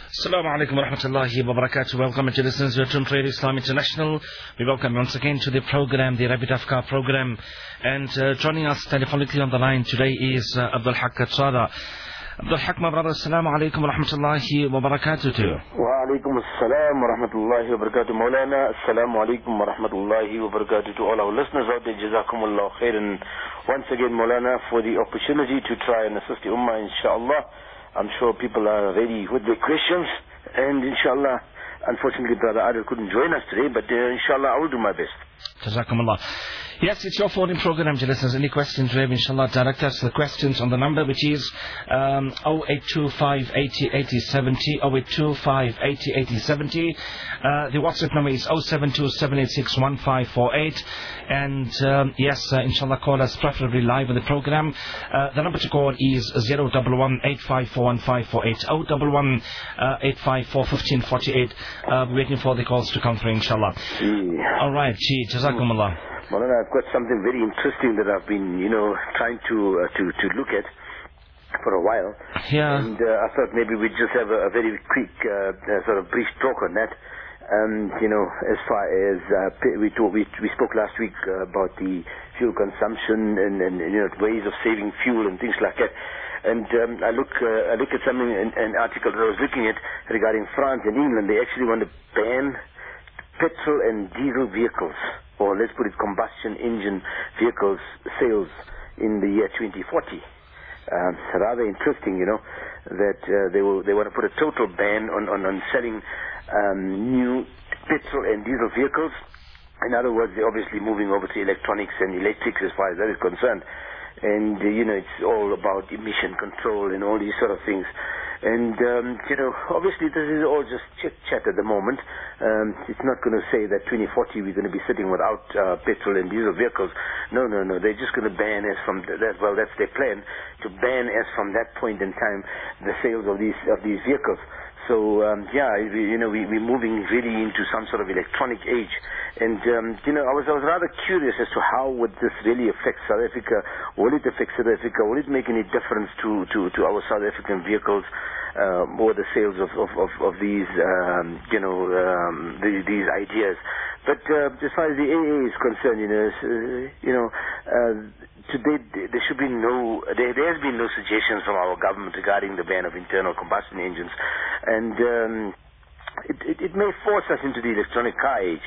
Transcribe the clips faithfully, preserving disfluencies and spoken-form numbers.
Assalamu alaikum wa rahmatullahi wa barakatuh. Welcome to listeners to Trump Radio Islam International. We welcome once again to the program, the Rabbit Afkar program. And uh, joining us telephonically on the line today is uh, Abdul Haq Katsada. Abdul Haq, my brother, Assalamu alaikum wa rahmatullahi wa barakatuh to you. Wa alaikum assalam wa rahmatullahi wa barakatuh. Maulana, assalamu alaikum wa rahmatullahi wa barakatuh to all our listeners out there. Jazakumullah khairan. Once again, Maulana, for the opportunity to try and assist the Ummah, inshallah. I'm sure people are ready with their questions, and inshallah, unfortunately, Brother Adil couldn't join us today, but uh, inshallah, I will do my best. Jazakumullah. Yes, it's your phone in program, listeners. Any questions, Rev, inshallah, direct us the questions on the number, which is um, oh eight two five, eighty, eighty, seventy, oh eight two five, eighty, eighty, seventy. Uh, the WhatsApp number is oh seven two, seven eight six, one five four eight. And um, yes, uh, inshallah, call us preferably live on the program. Uh, the number to call is zero one one, eight five four, one five four eight, oh one one, eight five four, one five four eight. Uh, we're waiting for the calls to come through, inshallah. Yeah. All right, Chi, Jazakumullah. Maulana, I've got something very interesting that I've been, you know, trying to uh, to to look at for a while. Yeah. And uh, I thought maybe we'd just have a, a very quick uh, uh, sort of brief talk on that. Um, you know, as far as uh, we, talk, we we spoke last week uh, about the fuel consumption and, and you know ways of saving fuel and things like that. And um, I look uh, I look at something, an, an article that I was looking at regarding France and England. They actually want to ban petrol and diesel vehicles, or let's put it combustion engine vehicles sales in the year twenty forty. Um, rather interesting, you know, that uh, they will they want to put a total ban on, on, on selling um, new petrol and diesel vehicles. In other words, they're obviously moving over to electronics and electrics as far as that is concerned. And, uh, you know, it's all about emission control and all these sort of things. And, um, you know, obviously this is all just chit-chat at the moment. Um, it's not going to say that twenty forty we're going to be sitting without uh, petrol and diesel vehicles. No, no, no. They're just going to ban as from that. Well, that's their plan, to ban as from that point in time the sales of these of these vehicles. So, um, yeah, we, you know, we, we're moving really into some sort of electronic age. And, um, you know, I was, I was rather curious as to how would this really affect South Africa. Will it affect South Africa? Will it make any difference to, to, to our South African vehicles um, or the sales of, of, of, of these, um, you know, um, the, these ideas? But uh, as far as the A A is concerned, you know, uh, you know, uh, today there should be no, there, there has been no suggestions from our government regarding the ban of internal combustion engines, and um, it, it, it may force us into the electronic car age,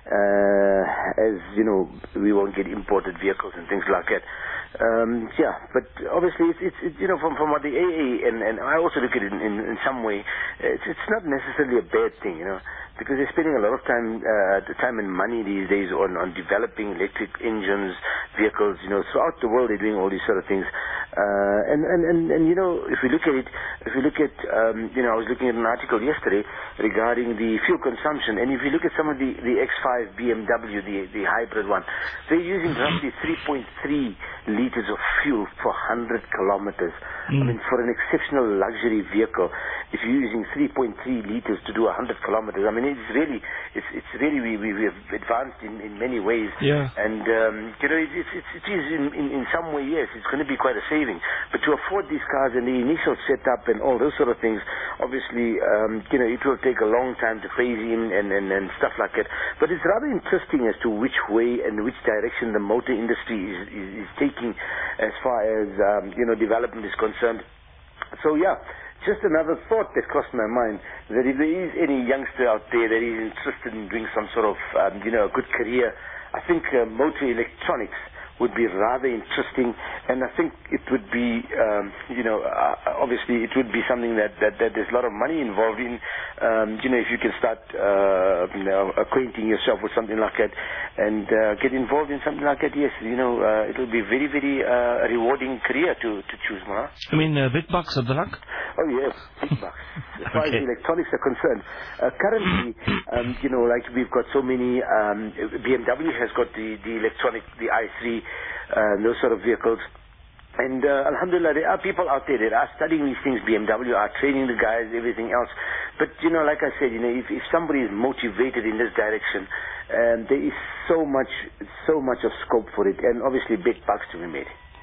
uh, as you know, we won't get imported vehicles and things like that. Um, yeah, but obviously it's, it's it, you know, from from what the A A and, and I also look at it in, in, in some way, it's, it's not necessarily a bad thing, you know, because they're spending a lot of time uh, time and money these days on, on developing electric engines, vehicles, you know, throughout the world they're doing all these sort of things. Uh, and, and, and, and, you know, if we look at it, if we look at, um, you know, I was looking at an article yesterday regarding the fuel consumption, and if you look at some of the, the X five B M W, the, the hybrid one, they're using roughly three point three liters of fuel per one hundred kilometers. Mm. I mean, for an exceptional luxury vehicle, if you're using three point three liters to do one hundred kilometers, I mean, it's really, it's, it's really, we, we, we have advanced in, in many ways. Yeah. And, um, you know, it, it, it, it is in, in, in some way, yes, it's going to be quite a saving. But to afford these cars and the initial setup and all those sort of things, obviously, um, you know, it will take a long time to phase in and, and, and stuff like that. But it's rather interesting as to which way and which direction the motor industry is, is, is taking as far as, um, you know, development is concerned. So, yeah. Just another thought that crossed my mind, that if there is any youngster out there that is interested in doing some sort of, um, you know, a good career, I think uh, motor electronics would be rather interesting, and I think it would be, um, you know, uh, obviously it would be something that, that, that there's a lot of money involved in. Um, you know, if you can start, uh, you know, acquainting yourself with something like that and uh, get involved in something like that, yes, you know, uh, it will be a very, very uh, rewarding career to, to choose, Mara. I mean, uh, big bucks, Abdul Haq? Oh, yes, big bucks. As far Okay. as electronics are concerned, uh, currently, um, you know, like we've got so many, um, B M W has got the, the electronic, the i three, uh, those sort of vehicles. And uh, alhamdulillah, there are people out there that are studying these things. B M W are training the guys, everything else. But, you know, like I said, you know, if, if somebody is motivated in this direction, um, there is so much, so much of scope for it, and obviously big bucks to be made.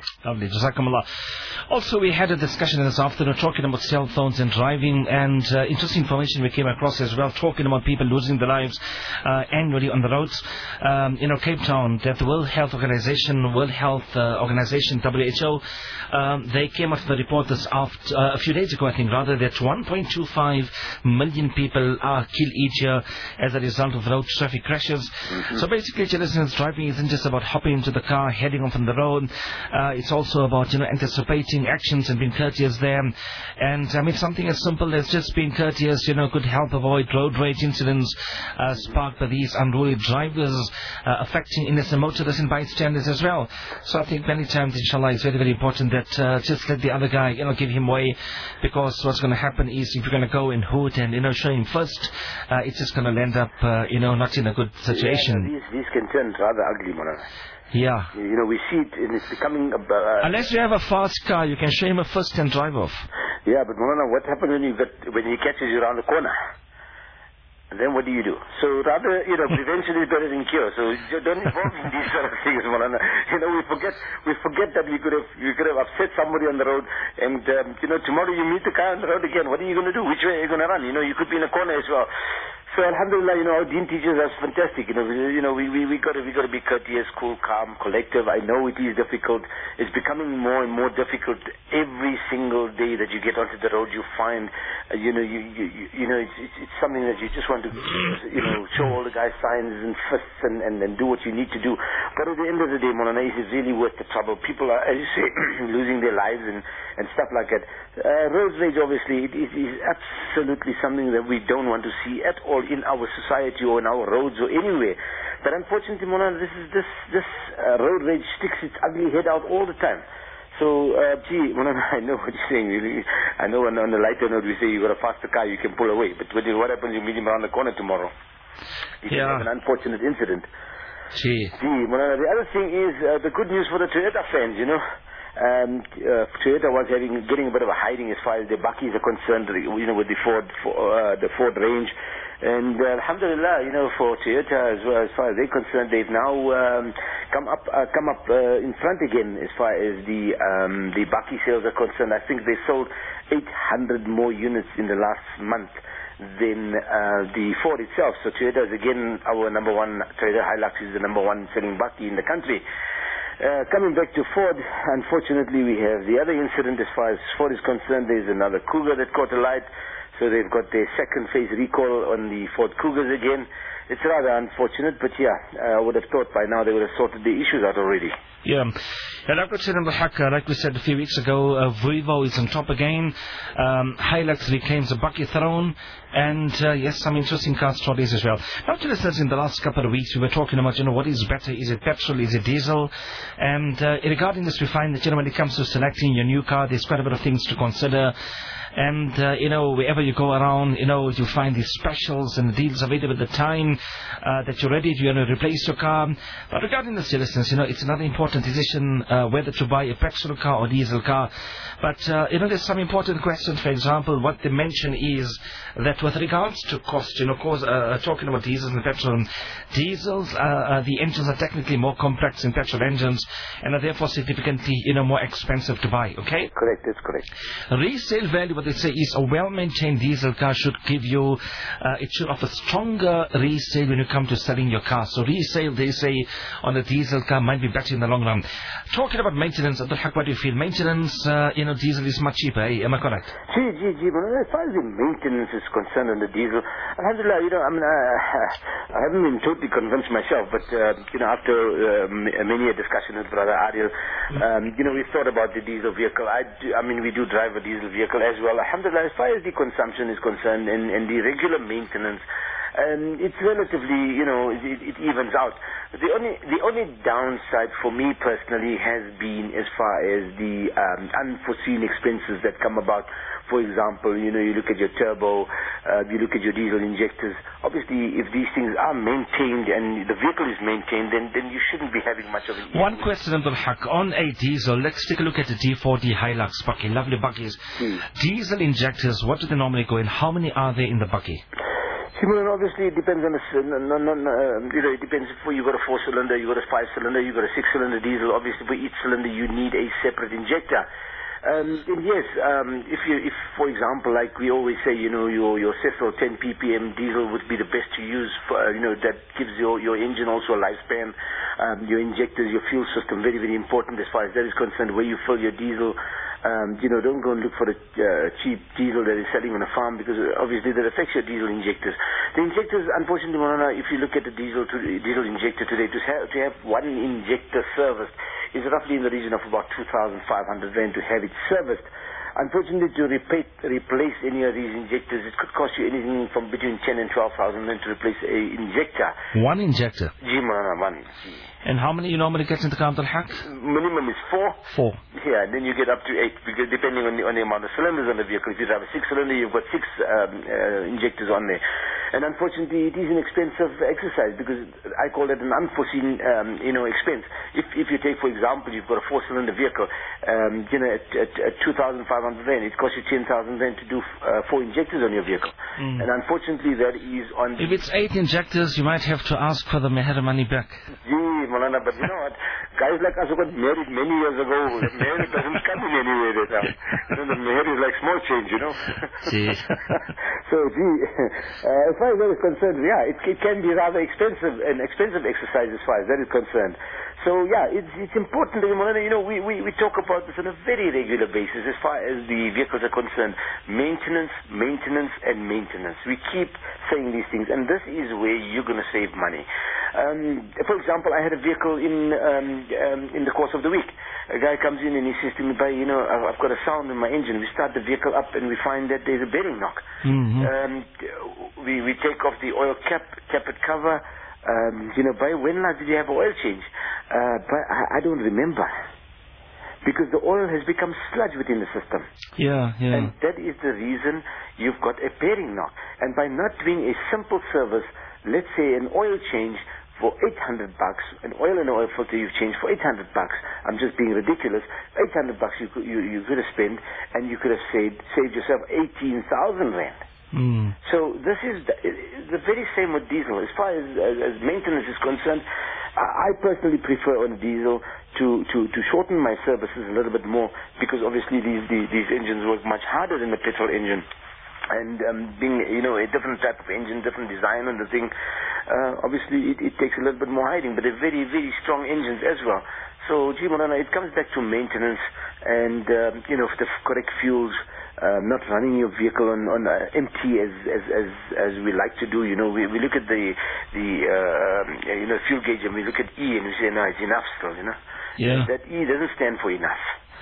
Lovely, Jazakumullah. Also, we had a discussion this afternoon talking about cell phones and driving, and uh, interesting information we came across as well, talking about people losing their lives uh, annually on the roads. Um, you know, Cape Town, that the World Health Organization, World Health uh, Organization, W H O, um, they came up with a report this after, uh, a few days ago, I think, rather, that one point two five million people are killed each year as a result of road traffic crashes. Mm-hmm. So basically, listeners, driving isn't just about hopping into the car, heading off on the road. Uh, it's also about, you know, anticipating actions and being courteous there. And I mean, something as simple as just being courteous, you know, could help avoid road rage incidents uh, sparked by these unruly drivers, uh, affecting innocent motorists and bystanders as well. So I think many times, inshallah, it's very, very important that uh, just let the other guy, you know, give him way, because what's going to happen is if you're going to go and hoot and, you know, show him first, uh, it's just going to end up, uh, you know, not in a good situation. Yeah, these, these can turn rather ugly, Mona. Yeah. You know, we see it, and it's becoming... Uh, Unless you have a fast car, you can show him a first and drive off. Yeah, but Mona, what happens when you get, when he catches you around the corner? And then what do you do? So rather, you know, prevention is better than cure. So you don't involve in these sort of things, Mona. You know, we forget, we forget that we could have, we could have upset somebody on the road, and um, you know, tomorrow you meet the car on the road again. What are you going to do? Which way are you going to run? You know, you could be in a corner as well. So alhamdulillah, you know, our deen teaches us fantastic. You know, we, you know, we we we got to we got to be courteous, cool, calm, collective. I know it is difficult. It's becoming more and more difficult every single day that you get onto the road. You find, uh, you know, you you you, you know, it's, it's it's something that you just want to, you know, show all the guys signs and fists and, and and do what you need to do. But at the end of the day, Maulana, is it really worth the trouble? People are, as you say, losing their lives and and stuff like that. Uh, road rage, obviously, it is, is absolutely something that we don't want to see at all in our society or in our roads or anywhere. But unfortunately, Mona, this is this this uh, road rage sticks its ugly head out all the time. So, uh, gee, Mona, I know what you're saying. Really. I know on, on the lighter note we say you got a faster car, you can pull away. But what, what happens? You meet him around the corner tomorrow. You yeah. can have an unfortunate incident. Gee. Gee, Mona, the other thing is uh, the good news for the Toyota fans, you know. Um, uh, Toyota was having getting a bit of a hiding as far as the bakis are concerned, you know, with the Ford, for, uh, the Ford range, and uh, alhamdulillah, you know, for Toyota as well, as far as they're concerned, they've now um, come up, uh, come up uh, in front again as far as the um, the baki sales are concerned. I think they sold eight hundred more units in the last month than uh, the Ford itself. So Toyota is again our number one. Toyota Hilux is the number one selling baki in the country. Uh, coming back to Ford, unfortunately we have the other incident as far as Ford is concerned. There's another Cougar that caught a light, so they've got their second phase recall on the Ford Cougars again. It's rather unfortunate, but yeah, I would have thought by now they would have sorted the issues out already. Yeah. And like we said in the Hakka, like we said a few weeks ago, uh, Volvo is on top again. Um, Hilux reclaims the Baki throne. And uh, yes, some interesting car stories as well. Now to listeners, in the last couple of weeks we were talking about, you know, what is better? Is it petrol? Is it diesel? And uh, regarding this, we find that, you know, when it comes to selecting your new car, there's quite a bit of things to consider. And, uh, you know, wherever you go around, you know, you find these specials and deals available at the time uh, that you're ready to, you know, replace your car. But regarding the seriousness, you know, it's another important decision uh, whether to buy a petrol car or diesel car. But, uh, you know, there's some important questions. For example, what they mention is that with regards to cost, you know, of course, uh, talking about diesels and petrol, diesels, uh, uh, the engines are technically more complex than petrol engines and are therefore significantly, you know, more expensive to buy, okay? Correct, that's correct. Resale value, what they say is a well-maintained diesel car should give you, uh, it should offer stronger resale when you come to selling your car. So resale, they say, on a diesel car might be better in the long run. Talking about maintenance, Abdul Haq, what do you feel? Maintenance, uh, you know, diesel is much cheaper, eh? Am I correct? Gee, gee, gee, but as far as the maintenance is concerned on the diesel, alhamdulillah, you know, I mean, uh, I haven't been totally convinced myself, but, uh, you know, after uh, many a discussion with Brother Adil, um, you know, we've thought about the diesel vehicle. I, do, I mean, we do drive a diesel vehicle as well. Alhamdulillah, as far as the consumption is concerned and, and the regular maintenance, um, it's relatively, you know, it, it evens out. The only the only downside for me personally has been as far as the um, unforeseen expenses that come about. For example, you know, you look at your turbo, uh, you look at your diesel injectors. Obviously, if these things are maintained and the vehicle is maintained, then, then you shouldn't be having much of an issue. One question, Abdul Haq, on a diesel, let's take a look at the D forty Hilux Buggy, lovely buggies. Hmm. Diesel injectors, what do they normally go in? How many are there in the buggy? Simon, obviously it depends on the, s- no, no, no, uh, you know, it depends if you got a four cylinder, you got a five cylinder, you got a six cylinder diesel. Obviously for each cylinder you need a separate injector. Um, and yes, um, if you, if for example, like we always say, you know, your your Cecil ten P P M diesel would be the best to use for, uh, you know, that gives your your engine also a lifespan. Um, your injectors, your fuel system, very very important as far as that is concerned. Where you fill your diesel. Um, you know, don't go and look for the uh, cheap diesel that is selling on a farm, because uh, obviously that affects your diesel injectors. The injectors, unfortunately, Monana, if you look at the diesel to, diesel injector today, to have, to have one injector serviced is roughly in the region of about two thousand five hundred rand to have it serviced. Unfortunately, to replace, replace any of these injectors, it could cost you anything from between ten and twelve thousand rand to replace a injector. One injector? Gee, Monana, one. And how many you normally get into Camp al-Haq? Minimum is four. Four. Yeah, and then you get up to eight, because depending on the, on the amount of cylinders on the vehicle. If you have a six-cylinder, you've got six um, uh, injectors on there. And unfortunately, it is an expensive exercise, because I call it an unforeseen, um, you know, expense. If if you take, for example, you've got a four-cylinder vehicle, um, you know, at, at, at two thousand five hundred rand, it costs you ten thousand rand to do uh, four injectors on your vehicle. Mm. And unfortunately, that is on... If it's eight injectors, you might have to ask for the meher money back. Gee, Malana, but you know what? Guys like us who got married many years ago, the meher doesn't come in anywhere that time. You know, the meher is like small change, you know. Gee. So, gee, uh, as far as that is concerned, yeah, it, it can be rather expensive, an expensive exercise as far as that is concerned. So, yeah, it's it's important that, you know, we, we, we talk about this on a very regular basis as far as the vehicles are concerned. Maintenance, maintenance, and maintenance. We keep saying these things, and this is where you're going to save money. Um, for example, I had a vehicle in um, um, in the course of the week. A guy comes in and he says to me, "But you know, I've, I've got a sound in my engine." We start the vehicle up and we find that there's a bearing knock. Mm-hmm. um, we we take off the oil cap, cap it cover. Um, you know, by when last did you have an oil change? Uh, but I, I don't remember. Because the oil has become sludge within the system. Yeah, yeah. And that is the reason you've got a bearing knock. And by not doing a simple service, let's say an oil change for eight hundred bucks, an oil and oil filter you've changed for eight hundred bucks, I'm just being ridiculous, eight hundred bucks you could, you, you could have spent, and you could have saved, saved yourself eighteen thousand rand. Mm. So this is the, the very same with diesel. As far as, as, as maintenance is concerned, I personally prefer on diesel to, to, to shorten my services a little bit more, because obviously these, these, these engines work much harder than the petrol engine. And um, being, you know, a different type of engine, different design and the thing, uh, obviously it, it takes a little bit more hiding, but they're very, very strong engines as well. So, gee, Malana, it comes back to maintenance and, um, you know, the correct fuels, uh, not running your vehicle on, on uh, empty as, as, as, as we like to do. You know, we, we look at the, the uh, you know, fuel gauge and we look at E and we say, no, it's enough still, you know. Yeah. That E doesn't stand for enough.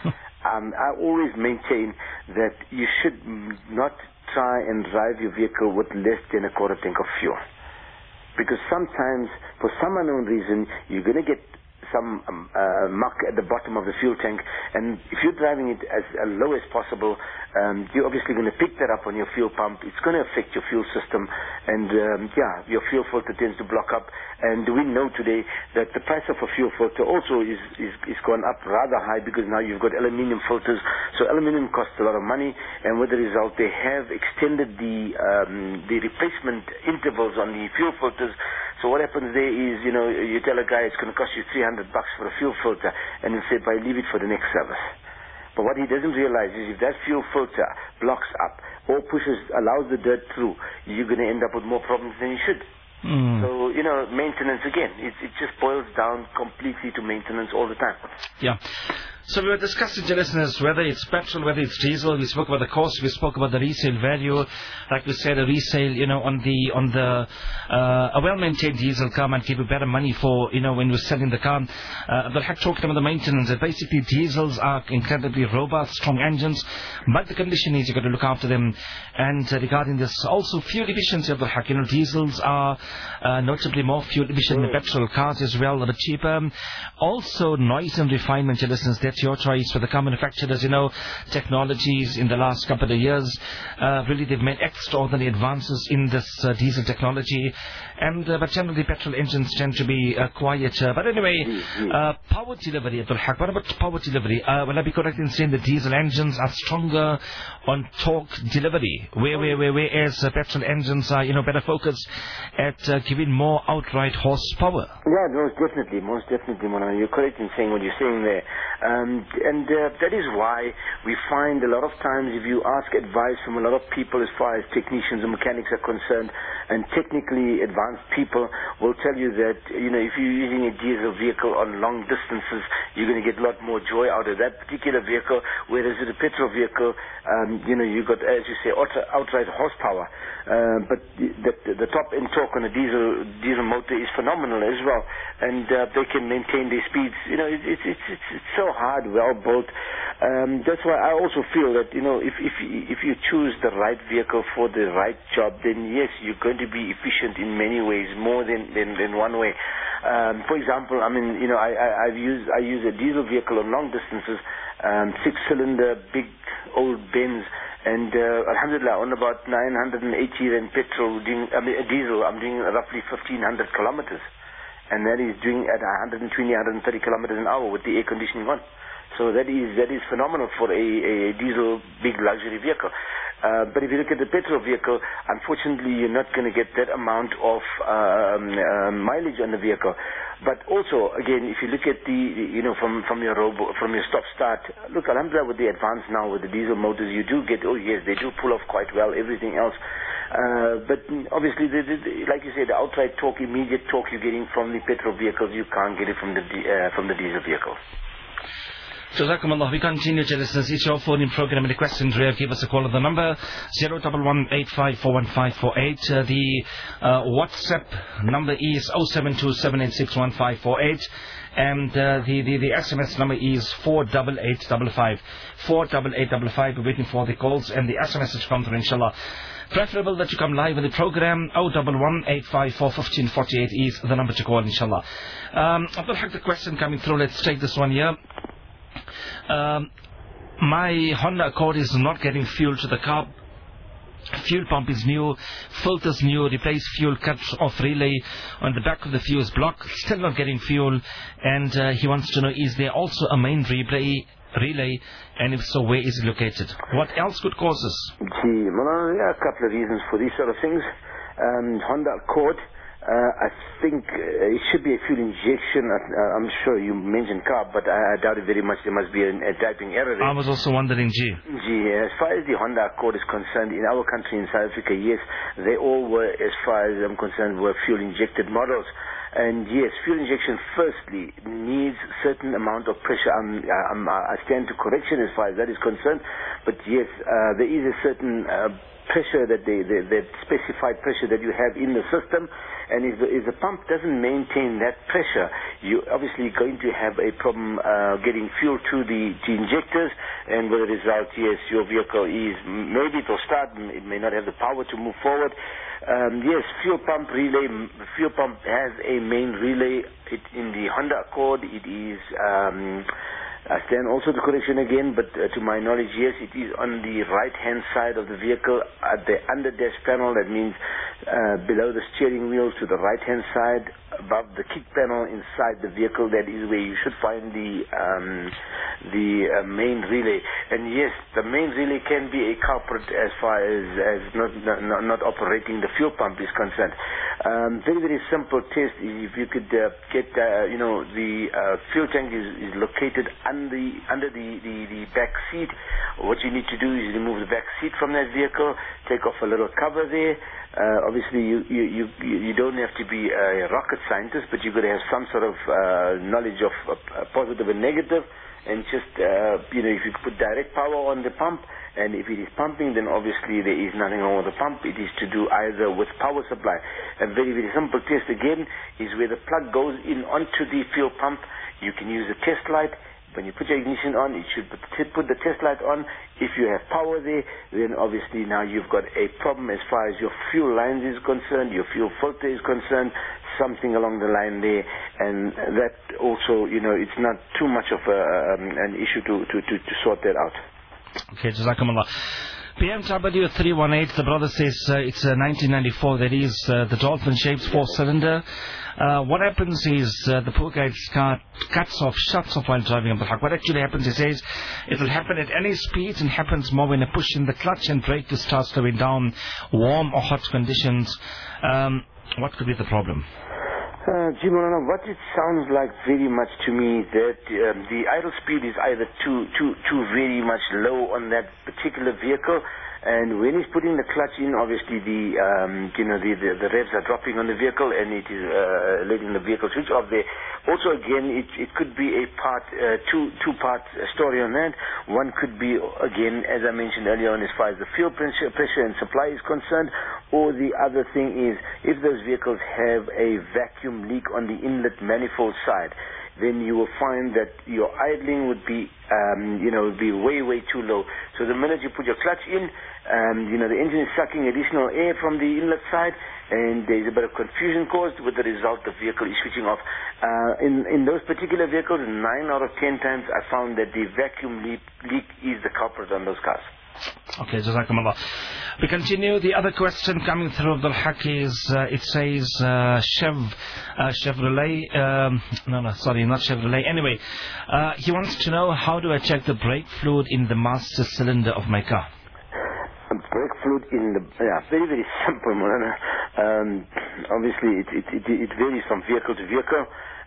um, I always maintain that you should not try and drive your vehicle with less than a quarter tank of fuel. Because sometimes, for some unknown reason, you're going to get some um, uh, muck at the bottom of the fuel tank, and if you're driving it as uh, low as possible, um, you're obviously going to pick that up on your fuel pump. It's going to affect your fuel system, and um, yeah, your fuel filter tends to block up. And we know today that the price of a fuel filter also is, is, is gone up rather high, because now you've got aluminium filters, so aluminium costs a lot of money, and with the result they have extended the um, the replacement intervals on the fuel filters. So what happens there is, you know, you tell a guy it's going to cost you three hundred bucks for a fuel filter, and he'll say, "But leave it for the next service." But what he doesn't realize is if that fuel filter blocks up or pushes, allows the dirt through, you're going to end up with more problems than you should. Mm. So, you know, maintenance again, it, it just boils down completely to maintenance all the time. Yeah. So we were discussing, listeners, whether it's petrol, whether it's diesel. We spoke about the cost. We spoke about the resale value. Like we said, a resale, you know, on the on the uh, a well-maintained diesel car might give you better money for, you know, when you're selling the car. Uh, but had talked about the maintenance. That basically diesels are incredibly robust, strong engines, but the condition is you've got to look after them. And uh, regarding this, also fuel efficiency of the hack, you know, diesels are uh, notably more fuel efficient than petrol cars as well, a bit cheaper. Also, noise and refinement, listeners. That It's your choice. For the car manufacturers, you know, technologies in the last couple of years, uh, really they've made extraordinary advances in this uh, diesel technology. And uh, but generally petrol engines tend to be uh, quieter. But anyway, uh, power delivery, Abdul Haq. What about power delivery? Uh, will I be correct in saying the diesel engines are stronger on torque delivery, where where where whereas uh, petrol engines are, you know, better focused at uh, giving more outright horsepower? Yeah, most definitely, most definitely, Mona. You're correct in saying what you're saying there. Um, and uh, that is why we find a lot of times if you ask advice from a lot of people as far as technicians and mechanics are concerned, and technically advanced people will tell you that, you know, if you're using a diesel vehicle on long distances, you're going to get a lot more joy out of that particular vehicle, whereas with a petrol vehicle, um, you know, you've got, as you say, outright, outright horsepower. Uh, but the, the, the top end torque on a diesel diesel motor is phenomenal as well, and uh, they can maintain their speeds. You know, it, it, it's it's it's so hard, well built. Um, that's why I also feel that, you know, if if if you choose the right vehicle for the right job, then yes, you're going to be efficient in many ways, more than than, than one way. Um, for example, I mean, you know, I, I I've used I use a diesel vehicle on long distances, um, six cylinder, big old Benz. And uh, alhamdulillah, on about nine hundred eighty rand petrol, doing, I mean, a diesel, I'm doing roughly fifteen hundred kilometers. And that is doing at one hundred twenty, one hundred thirty kilometers an hour with the air conditioning on. So that is that is phenomenal for a, a diesel big luxury vehicle. Uh, but if you look at the petrol vehicle, unfortunately, you're not going to get that amount of um, uh, mileage on the vehicle. But also, again, if you look at the, you know, from, from your robo, from your stop-start, look, alhamdulillah, with the advance now, with the diesel motors, you do get, oh yes, they do pull off quite well, everything else. Uh, but obviously, the, the, like you said, the outright torque, immediate torque you're getting from the petrol vehicles, you can't get it from the, uh, from the diesel vehicles. Jazakumullah. We continue to listen. It's your phone in program. Any questions, Rev, give us a call on the number zero one one eight five four one five four eight. Uh, the uh, WhatsApp number is zero seven two seven eight six one five four eight. And uh, the, the, the S M S number is four eight eight five five. four eight eight five five. We're waiting for the calls and the S M S to come through, inshallah. Preferable that you come live in the program. zero one one eight five four one five four eight is the number to call, inshallah. Um, Abdul Haq, the question coming through. Let's take this one here. Um, my Honda Accord is not getting fuel to the car. Fuel pump is new, filters new, replace fuel, cut off relay on the back of the fuse block, still not getting fuel. And uh, he wants to know, is there also a main relay, relay, and if so, where is it located? What else could cause this? Gee, well, yeah, a couple of reasons for these sort of things. Um, Honda Accord, Uh, I think uh, it should be a fuel injection. Uh, I'm sure you mentioned carb, but I, I doubt it very much. There must be a, a typing error there. I was also wondering, G. G, as far as the Honda Accord is concerned, in our country, in South Africa, yes, they all were, as far as I'm concerned, were fuel-injected models. And yes, fuel injection firstly needs certain amount of pressure. I'm, I'm, I stand to correction as far as that is concerned. But yes, uh, there is a certain uh, pressure that they, they, that specified pressure that you have in the system. And if the, if the pump doesn't maintain that pressure, you're obviously going to have a problem uh, getting fuel to the, the injectors, and with the result, yes, your vehicle is, maybe it will start, it may not have the power to move forward. Um, yes, fuel pump relay, fuel pump has a main relay. It, in the Honda Accord, it is, um, I stand also to correction again, but uh, to my knowledge, yes, it is on the right-hand side of the vehicle at the under dash panel. That means uh, below the steering wheel to the right-hand side, above the kick panel inside the vehicle. That is where you should find the um, the uh, main relay. And yes, the main relay can be a culprit as far as, as not, not not operating the fuel pump is concerned. Um, very very simple test. If you could uh, get uh, you know the uh, fuel tank is, is located under the under the, the the back seat. What you need to do is remove the back seat from that vehicle, take off a little cover there. Uh, obviously, you, you, you, you don't have to be a rocket scientist, but you've got to have some sort of uh, knowledge of uh, positive and negative. And just, uh, you know, if you put direct power on the pump, and if it is pumping, then obviously there is nothing wrong with the pump. It is to do either with power supply. A very, very simple test, again, is where the plug goes in onto the fuel pump. You can use a test light. When you put your ignition on, it should put the test light on. If you have power there, then obviously now you've got a problem as far as your fuel lines is concerned, your fuel filter is concerned. something along the line there, and that also, you know, it's not too much of a, um, an issue to, to, to, to sort that out. Okay, Jazakumullah. B M W three one eight, the brother says uh, it's uh, nineteen ninety-four, that is uh, the dolphin-shaped four-cylinder. Uh, what happens is uh, the poor guy's car cuts off, shuts off while driving up the Haq. What actually happens, he says, it will happen at any speeds and happens more when you push in the clutch and brake to start slowing down, warm or hot conditions. Um, what could be the problem? Uh, Jimona, what it sounds like very much to me that um, the idle speed is either too, too, too very much low on that particular vehicle, and when he's putting the clutch in, obviously the, um, you know, the, the, the revs are dropping on the vehicle, and it is uh, letting the vehicle switch off there. Also, again, it, it could be a part, uh, two, two-part story on that. One could be, again, as I mentioned earlier on, as far as the fuel pressure, pressure and supply is concerned, or the other thing is, if those vehicles have a vacuum leak on the inlet manifold side, then you will find that your idling would be, um, you know, would be way, way too low. So the minute you put your clutch in, um, you know, the engine is sucking additional air from the inlet side, and there's a bit of confusion caused, with the result the vehicle is switching off. Uh, in, in those particular vehicles, nine out of ten times I found that the vacuum leak, leak is the culprit on those cars. Okay, Jazakumullah. We continue. The other question coming through Abdul Haq is, uh, it says uh, Chev, uh, Chevrolet, um, no, no, sorry, not Chevrolet. Anyway, uh, he wants to know, how do I check the brake fluid in the master cylinder of my car? Brake fluid in the, yeah, very, very simple, Mulana. Um, obviously, it, it, it, it varies from vehicle to vehicle.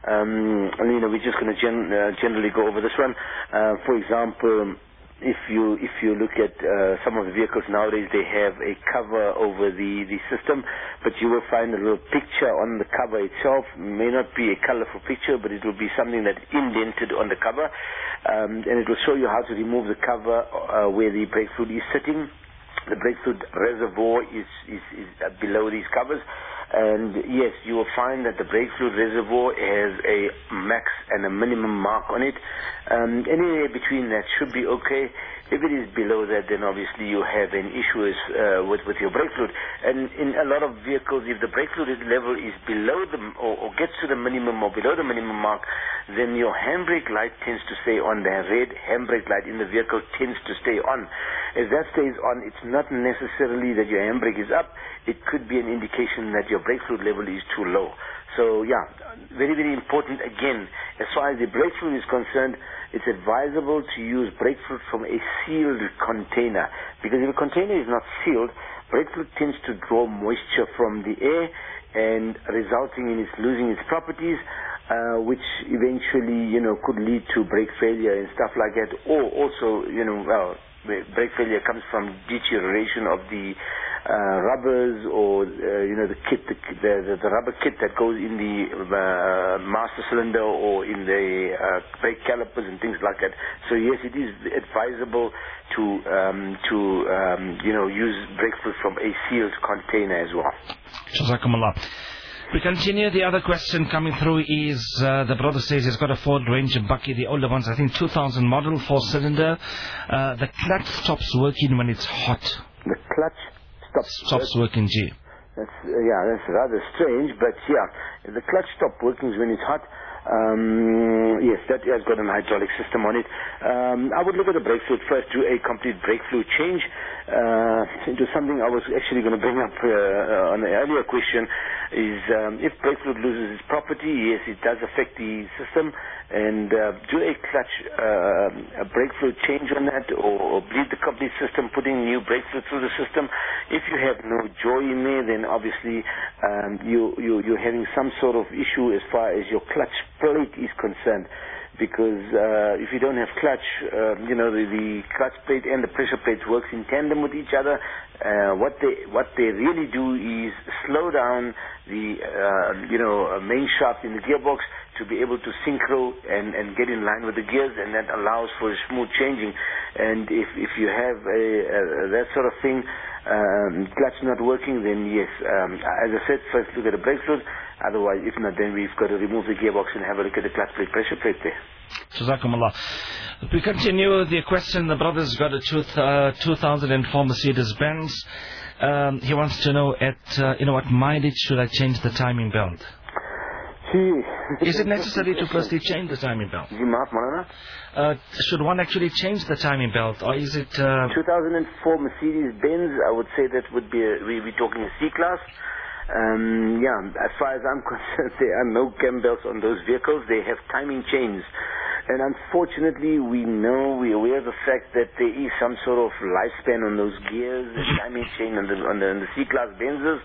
Um, and, you know, we're just going to gen, uh, generally go over this one. Uh, for example, if you if you look at uh, some of the vehicles nowadays, they have a cover over the, the system, but you will find a little picture on the cover itself. It may not be a colorful picture, but it will be something that's indented on the cover, um, and it will show you how to remove the cover uh, where the brake fluid is sitting. The brake fluid reservoir is, is, is below these covers. And yes, you will find that the brake fluid reservoir has a max and a minimum mark on it. Um, anywhere between that should be okay. If it is below that, then obviously you have an issue uh, with, with your brake fluid. And in a lot of vehicles, if the brake fluid level is below the, or, or gets to the minimum or below the minimum mark, then your handbrake light tends to stay on. The red handbrake light in the vehicle tends to stay on. If that stays on, it's not necessarily that your handbrake is up. It could be an indication that your brake fluid level is too low. So yeah, very, very important. Again, as far as the brake fluid is concerned, it's advisable to use brake fluid from a sealed container, because if a container is not sealed, brake fluid tends to draw moisture from the air, and resulting in its losing its properties, uh, which eventually, you know, could lead to brake failure and stuff like that. Or also, you know, well, brake failure comes from deterioration of the uh, rubbers, or uh, you know, the kit, the, the, the rubber kit that goes in the uh, master cylinder or in the uh, brake calipers and things like that. So yes, it is advisable to um, to um, you know, use brake fluid from a sealed container as well. Jazakumullah. We continue. The other question coming through is, uh, the brother says he's got a Ford Ranger Bucky, the older ones, I think two thousand model, four-cylinder. Uh, the clutch stops working when it's hot. The clutch stops, stops working, G. That's, uh, yeah, that's rather strange, but yeah, the clutch stops working when it's hot. Um, yes, that has got an hydraulic system on it. Um, I would look at the brake fluid first, do a complete brake fluid change. Uh, into something I was actually going to bring up uh, uh, on the earlier question is, um, if brake fluid loses its property, yes, it does affect the system, and uh, do a clutch uh, a brake fluid change on that, or, or bleed the complete system, putting new brake fluid through the system. If you have no joy in there, then obviously um, you, you, you're having some sort of issue as far as your clutch plate is concerned, because uh, if you don't have clutch, uh, you know, the, the clutch plate and the pressure plate works in tandem with each other. Uh, what they what they really do is slow down the uh, you know, main shaft in the gearbox to be able to synchro and, and get in line with the gears, and that allows for a smooth changing. And if if you have a, a, that sort of thing, um, clutch not working, then yes, um, as I said, first look at the brake fluid. Otherwise, if not, then we've got to remove the gearbox and have a look at the clutch plate, pressure plate there. Jazakumullah. We continue the question. The brother's got a two, uh, two thousand four Mercedes-Benz. Um, he wants to know, at uh, you know, what mileage should I change the timing belt? See, Is it necessary to firstly change the timing belt? जी माफ माना Uh, should one actually change the timing belt, or is it... Uh, two thousand four Mercedes-Benz, I would say that would be, a, we, we're talking a C-Class. Um, yeah, as far as I'm concerned, there are no cam belts on those vehicles. They have timing chains. And unfortunately, we know, we're aware of the fact that there is some sort of lifespan on those gears, the timing chain on the, on the, on the C-Class Benzes.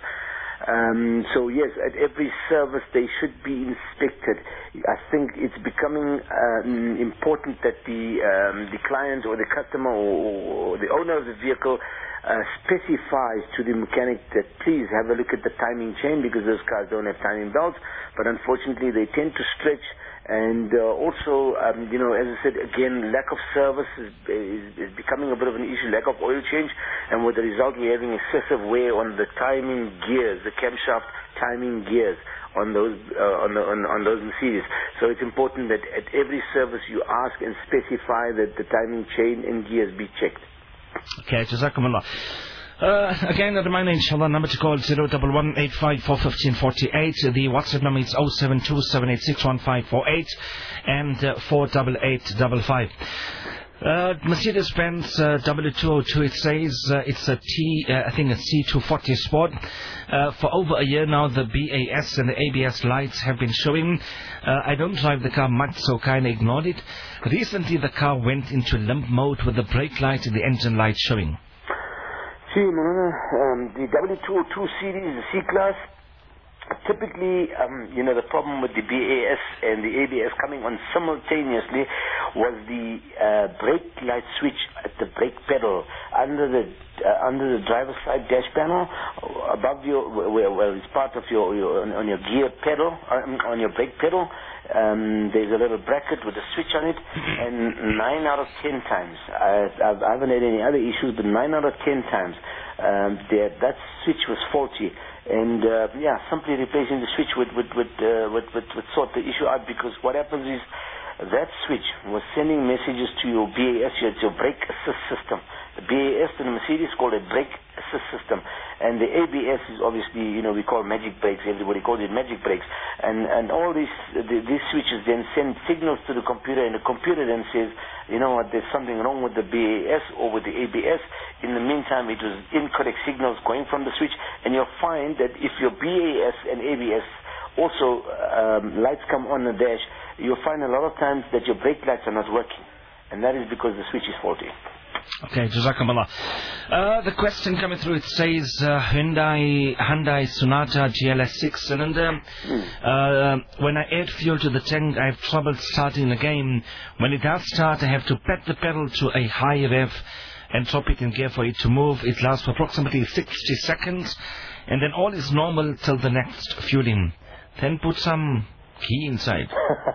Um, so yes, at every service they should be inspected. I think it's becoming um, important that the um, the client or the customer or, or the owner of the vehicle uh, specifies to the mechanic that please have a look at the timing chain, because those cars don't have timing belts. But unfortunately, they tend to stretch. And uh, also, um, you know, as I said, again, lack of service is, is, is becoming a bit of an issue, lack of oil change, and with the result we're having excessive wear on the timing gears, the camshaft timing gears on those uh, on, the, on, on those Mercedes. So it's important that at every service you ask and specify that the timing chain and gears be checked. Okay, Jazakumullah. Uh, again, a reminder, inshallah, number to call zero one one eight five four one five four eight. The WhatsApp number is zero seven two seven eight six one five four eight and uh, four eight eight five five. Uh, Mercedes-Benz uh, W two oh two, it says uh, it's a T, uh, I think a C two forty Sport. Uh, for over a year now, the B A S and the A B S lights have been showing. Uh, I don't drive the car much, so kind of ignored it. Recently, the car went into limp mode with the brake light and the engine light showing. See, Manana, um, the W two oh two series, the C-Class, typically, um, you know, the problem with the B A S and the A B S coming on simultaneously was the uh, brake light switch at the brake pedal under the uh, under the driver's side dash panel, above your, well, well it's part of your, your on, on your gear pedal, um, on your brake pedal. Um, there's a little bracket with a switch on it, and nine out of ten times, I, I've, I haven't had any other issues, but nine out of ten times, um, that, that switch was faulty. And uh, yeah, simply replacing the switch would would would, uh, would would would sort the issue out, because what happens is that switch was sending messages to your B A S, your brake assist system. The B A S in the Mercedes is called a brake assist system, and the A B S is obviously, you know, we call magic brakes. Everybody calls it magic brakes, and and all these the, these switches then send signals to the computer, and the computer then says, you know what, there's something wrong with the B A S or with the A B S. In the meantime, it was incorrect signals going from the switch, and you'll find that if your B A S and A B S also um, lights come on the dash, you'll find a lot of times that your brake lights are not working, and that is because the switch is faulty. Okay, Jazakumullah. Uh, the question coming through, it says uh, Hyundai Hyundai Sonata G L S six cylinder. Mm. Uh, when I add fuel to the tank, I have trouble starting the game. When it does start, I have to pet the pedal to a high rev and drop it in gear for it to move. It lasts for approximately sixty seconds, and then all is normal till the next fueling. Then put some key inside.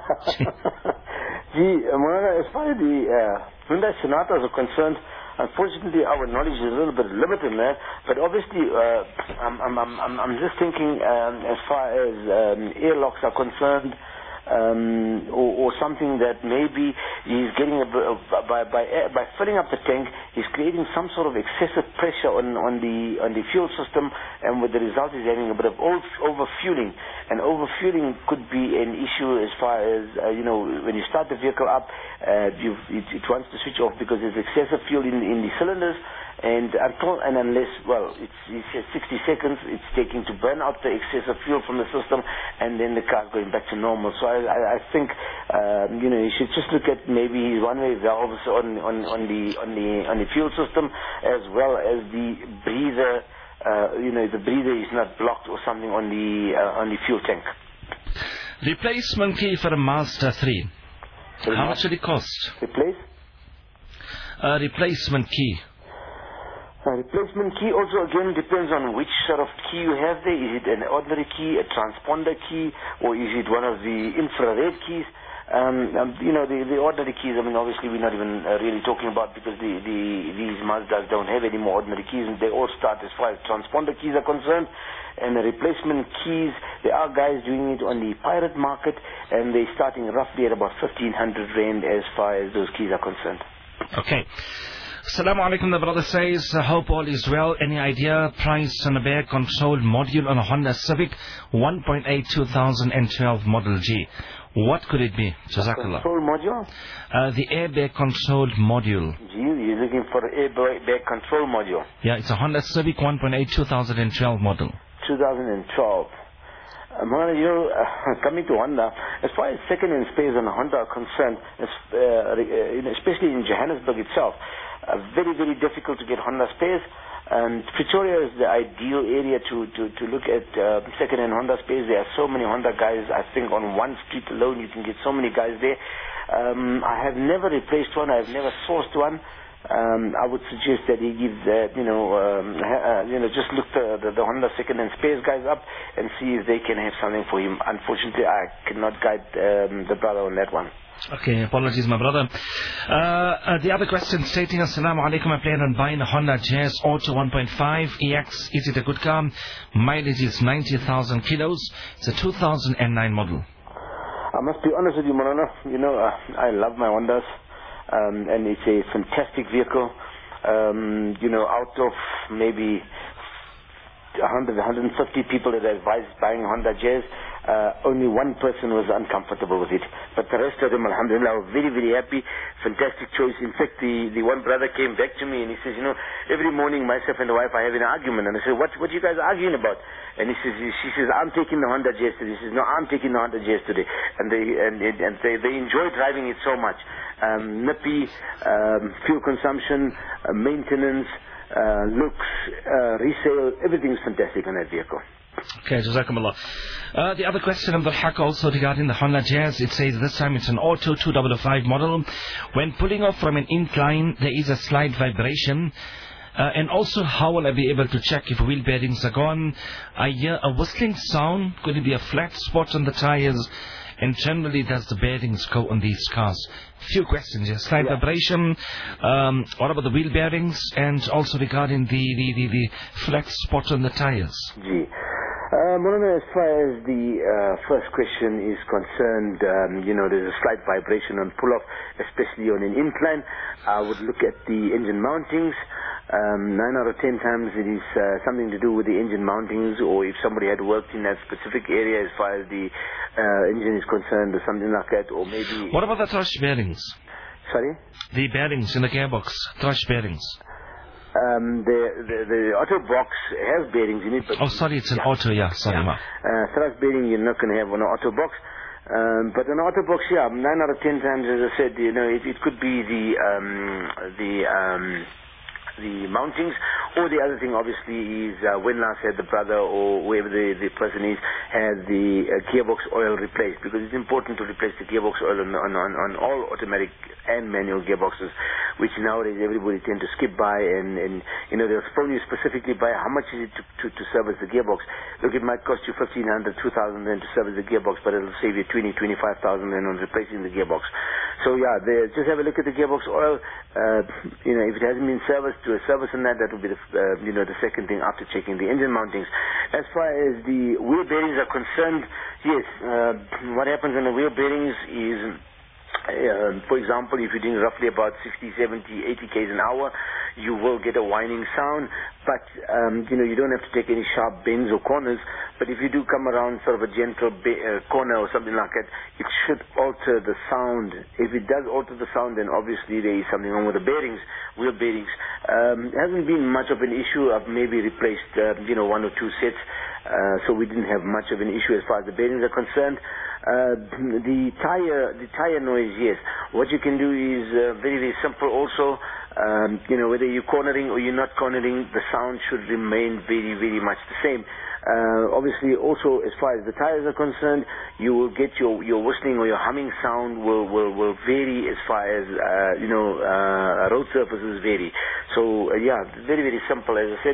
Gee, as far as the uh, Hyundai Sonatas are concerned, unfortunately our knowledge is a little bit limited there. But obviously, uh, I'm, I'm, I'm, I'm just thinking um, as far as um, airlocks are concerned, um, or, or something that maybe he's getting a bit of, by by by filling up the tank, he's creating some sort of excessive pressure on on the on the fuel system, and with the result is having a bit of over fueling. And over fueling could be an issue as far as uh, you know, when you start the vehicle up, uh, you it, it wants to switch off because there's excessive fuel in in the cylinders. And until and unless, well, it's, it's sixty seconds, it's taking to burn out the excessive fuel from the system, and then the car's going back to normal. So I, I, I think, um, you know, you should just look at maybe one-way valves on, on, on the on the on the fuel system, as well as the breather. Uh, you know, the breather is not blocked or something on the uh, on the fuel tank. Replacement key for a Mazda three. So how much will it cost? Replace? Uh, replacement key. Uh, replacement key also again depends on which sort of key you have there. Is it an ordinary key, a transponder key, or is it one of the infrared keys? Um, um, you know, the, the ordinary keys, I mean, obviously we're not even uh, really talking about, because the, the, these Mazdas don't have any more ordinary keys, and they all start as far as transponder keys are concerned. And the replacement keys, there are guys doing it on the pirate market, and they're starting roughly at about fifteen hundred rand as far as those keys are concerned. Okay. Assalamu alaikum, the brother says, I hope all is well. Any idea, price on a bear controlled module on a Honda Civic one point eight two thousand twelve Model G? What could it be? Jazakallah. Control module? Uh, the airbag controlled module. Gee, you're looking for an airbag control module. Yeah, it's a Honda Civic one point eight two thousand twelve model. two thousand twelve. Um, you know, uh, coming to Honda, as far as second-hand space on Honda are concerned, uh, especially in Johannesburg itself, uh, very, very difficult to get Honda space. And Pretoria is the ideal area to, to, to look at uh, second-hand Honda space. There are so many Honda guys. I think on one street alone you can get so many guys there. Um, I have never replaced one. I have never sourced one. Um, I would suggest that he gives, uh, you know, um, uh, you know, just look the, the, the Honda second-hand space guys up and see if they can have something for him. Unfortunately, I cannot guide um, the brother on that one. Okay, apologies, my brother. Uh, uh, the other question stating, Assalamu alaikum, I plan on buying a Honda Jazz Auto one point five E X. Is it a good car? Mileage is ninety thousand kilos. It's a two thousand nine model. I must be honest with you, Manana. You know, uh, I love my Hondas. Um, and it's a fantastic vehicle. Um, you know, out of maybe one hundred, one hundred fifty people that I advised buying Honda Jazz, uh, only one person was uncomfortable with it. But the rest of them, alhamdulillah, were very, very happy. Fantastic choice. In fact, the, the one brother came back to me and he says, you know, every morning myself and the wife are having an argument. And I said, what, what are you guys arguing about? And he says, she says, I'm taking the Honda Jazz today. He says, no, I'm taking the Honda Jazz today. And they, and, and they, they enjoy driving it so much. Um, nippy, um, fuel consumption, uh, maintenance, uh, looks, uh, resale, everything's fantastic on that vehicle. Okay, Jazakumullah. Uh, the other question of the Haq also regarding the Honda Jazz, it says this time it's an Auto two thousand five model. When pulling off from an incline, there is a slight vibration. Uh, and also, how will I be able to check if wheel bearings are gone? I hear a whistling sound. Could it be a flat spot on the tires? And generally, does the bearings go on these cars? Few questions here. Slight yeah. vibration. Um, what about the wheel bearings? And also regarding the, the, the, the flat spot on the tires? Gee. Uh, Molana, as far as the uh, first question is concerned, um, you know, there's a slight vibration on pull-off, especially on an incline. I would look at the engine mountings. Um, nine out of ten times it is uh, something to do with the engine mountings, or if somebody had worked in that specific area as far as the uh, engine is concerned, or something like that, or maybe... What about the thrust bearings? Sorry? The bearings in the gearbox, thrust bearings. Um, the, the the auto box has bearings in it. But oh, sorry, it's an yeah. auto, yeah, sorry, yeah. ma. Uh, thrust bearing you're not going to have on an auto box. Um, but an auto box, yeah, nine out of ten times, as I said, you know, it, it could be the, um, the, um, the mountings, or the other thing obviously is uh, when last had the brother or whoever the, the person is had the uh, gearbox oil replaced, because it's important to replace the gearbox oil on, on, on, on all automatic and manual gearboxes, which nowadays everybody tend to skip by, and, and you know, they'll phone you specifically by how much is it to, to, to service the gearbox. Look, it might cost you fifteen hundred, two thousand then to service the gearbox, but it'll save you twenty, twenty-five thousand then on replacing the gearbox. So yeah, they, just have a look at the gearbox oil. Uh, you know, if it hasn't been serviced, to a service on that, that will be the, uh, you know, the second thing after checking the engine mountings. As far as the wheel bearings are concerned, yes, uh, what happens on the wheel bearings is, Uh, for example, if you're doing roughly about sixty, seventy, eighty k's an hour, you will get a whining sound, but um, you know, you don't have to take any sharp bends or corners. But if you do come around sort of a gentle be- uh, corner or something like that, it should alter the sound. If it does alter the sound, then obviously there is something wrong with the bearings, wheel bearings. Um, it hasn't been much of an issue. I've maybe replaced uh, you know, one or two sets, uh, so we didn't have much of an issue as far as the bearings are concerned. Uh, the tire, the tire noise, yes. What you can do is uh, very, very simple also. Um, you know, whether you're cornering or you're not cornering, the sound should remain very, very much the same. Uh, obviously, also, as far as the tires are concerned, you will get your, your whistling or your humming sound will, will, will vary as far as, uh, you know, uh, road surfaces vary. So, uh, yeah, very, very simple. As I said,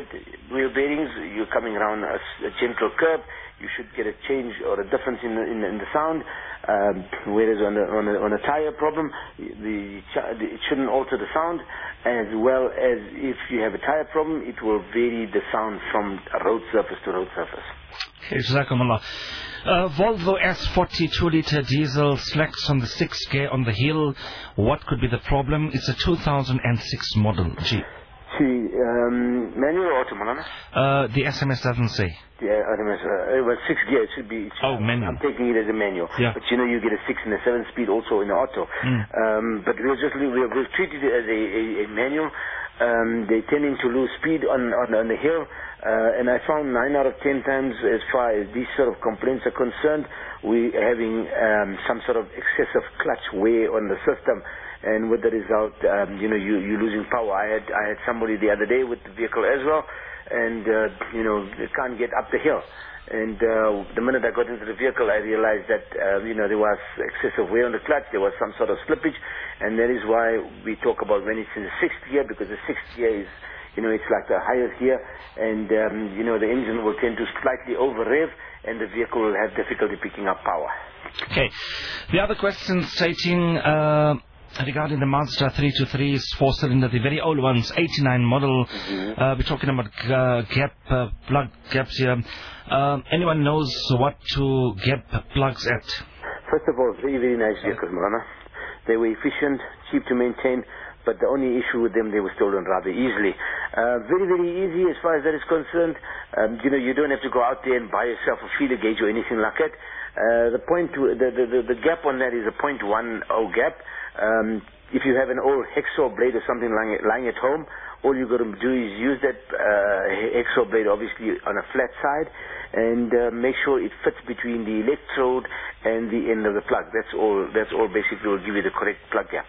wheel bearings, you're coming around a, a gentle curve, you should get a change or a difference in the, in the, in the sound. Um, whereas on a, on, a, on a tire problem, the, it shouldn't alter the sound, as well as if you have a tire problem, it will vary the sound from road surface to road surface. Okay, Jazakumullah. Uh, Volvo S forty two litre diesel slacks on the sixth gear on the hill. What could be the problem? It's a two thousand six model. Gee. See, um, manual or auto, Malana? Uh, the S M S doesn't say. Yeah, I don't know. Uh, it was six gear. It should be. It should, oh, manual. I'm taking it as a manual. Yeah. But you know, you get a six and a seven speed also in the auto. Mm. Um, but we'll just we'll, we'll treat it as a, a, a manual. Um, they're tending to lose speed on on, on the hill, uh, and I found nine out of ten times, as far as these sort of complaints are concerned, we having um, some sort of excessive clutch wear on the system. And with the result, um, you know, you, you're losing power. I had I had somebody the other day with the vehicle as well, and, uh, you know, they can't get up the hill. And uh, the minute I got into the vehicle, I realized that, uh, you know, there was excessive wear on the clutch. There was some sort of slippage. And that is why we talk about when it's in the sixth gear, because the sixth gear is, you know, it's like the highest gear. And, um, you know, the engine will tend to slightly over-rev, and the vehicle will have difficulty picking up power. Okay. The other question stating... Uh regarding the Mazda three two three four-cylinder, the very old ones, eighty-nine model, mm-hmm. uh, we're talking about uh, gap uh, plug gaps here. Uh, anyone knows what to gap plugs at? First of all, very, very nice vehicles, Marana. They were efficient, cheap to maintain, but the only issue with them, they were stolen rather easily. Uh, very, very easy as far as that is concerned. Um, you know, you don't have to go out there and buy yourself a feeler gauge or anything like that. Uh, the point, to, the, the, the, the gap on that is a point one oh gap. Um, if you have an old hacksaw blade or something lying, lying at home, all you've got to do is use that uh, hacksaw blade obviously on a flat side, and uh, make sure it fits between the electrode and the end of the plug. That's all. That's all basically will give you the correct plug gap.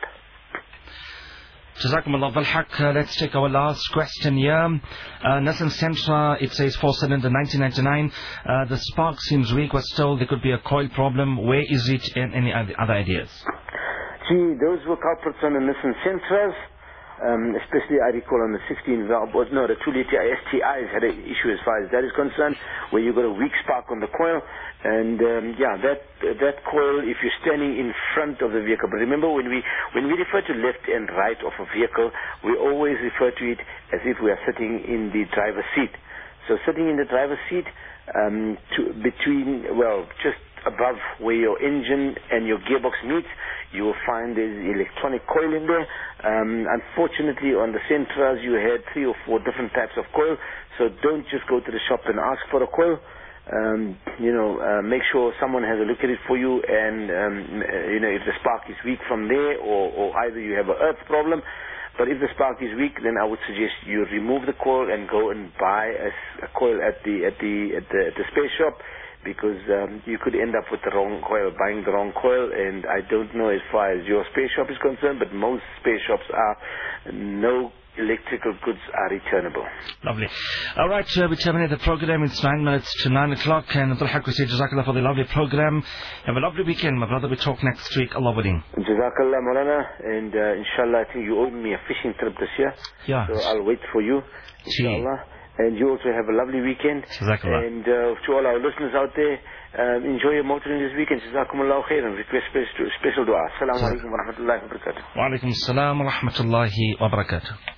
Jazakumullah Balhaq. Uh, let's take our last question here. Uh, Nissan Sentra, it says four-cylinder nineteen ninety-nine. Uh, the spark seems weak. Was told there could be a coil problem. Where is it, and any other ideas? Gee, those were culprits on the Nissan Sentras, um, especially I recall on the sixteen valve, or no, the two liter S T Is had an issue as far as that is concerned, where you got a weak spark on the coil, and um, yeah, that that coil, if you're standing in front of the vehicle, but remember when we when we refer to left and right of a vehicle, we always refer to it as if we are sitting in the driver's seat. So sitting in the driver's seat, um, to, between, well, just above where your engine and your gearbox meets, you will find there's electronic coil in there. Um, unfortunately, on the Sentras, you had three or four different types of coil, so don't just go to the shop and ask for a coil. Um, you know, uh, make sure someone has a look at it for you, and, um, you know, if the spark is weak from there, or, or either you have an earth problem. But if the spark is weak, then I would suggest you remove the coil and go and buy a, a coil at the, at the, at the, at the spare shop, because um, you could end up with the wrong coil, buying the wrong coil, and I don't know as far as your spare shop is concerned, but most spare shops are no electrical goods are returnable. Lovely. All right, uh, we terminate the program. It's nine minutes to nine o'clock, and Abdul Haq, we say Jazakallah for the lovely program. Have a lovely weekend, my brother. We talk next week. Allah willing. Jazakallah, Maulana, and uh, inshallah, I think you owe me a fishing trip this year. Yeah. So I'll wait for you, inshallah. And you also have a lovely weekend. Jazakallah. And uh, to all our listeners out there, um, enjoy your motoring this weekend. Jazakumullahu khairan. Request special, special dua. Assalamu alaikum wa rahmatullahi wa barakatuh. Wa alaikum assalam wa rahmatullahi wa barakatuh.